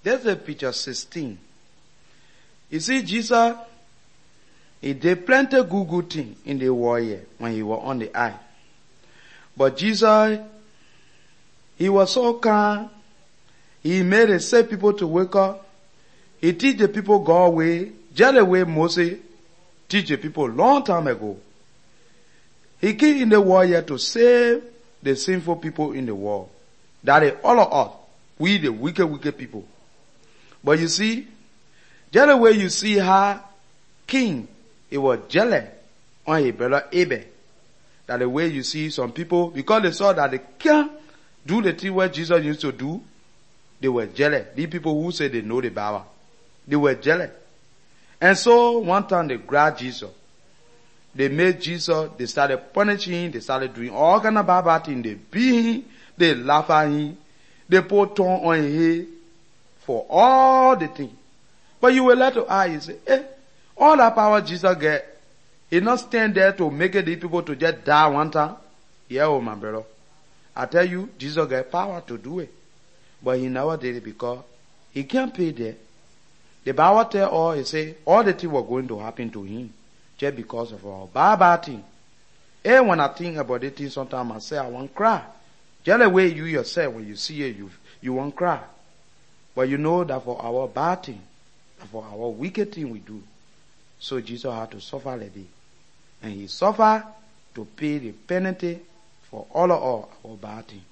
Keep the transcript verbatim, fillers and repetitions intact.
That's the picture sixteen. You see, Jesus, he did plenty good good thing in the world when he was on the earth. But Jesus, he was so kind. He made a save people to wake up. He teach the people God's way, just the way Moses teach the people long time ago. He came in the world here to save the sinful people in the world. That is all of us. We the wicked, wicked people. But you see, just the way you see how King, he was jealous on his brother Abel. That the way you see some people, because they saw that they can't do the thing what Jesus used to do, they were jealous. These people who say they know the Bible, they were jealous. And so one time they grabbed Jesus. They made Jesus, they started punishing him, they started doing all kind of bad, bad things. They beat him, they laugh at him, they put tongue on his head for all the things. But you will let to eye, you say, eh, all that power Jesus get, he not stand there to make it these people to just die one time. Yeah, oh my brother. I tell you, Jesus got power to do it. But he never did it because he can't pay that. The Bible tell all, he say, all the things were going to happen to him just because of our bad, bad thing. And when I think about it, sometimes I say I won't cry. Just the way you yourself, when you see it, you, you won't cry. But you know that for our bad thing, for our wicked thing we do, so Jesus had to suffer like this. And he suffered to pay the penalty for all of our bad things.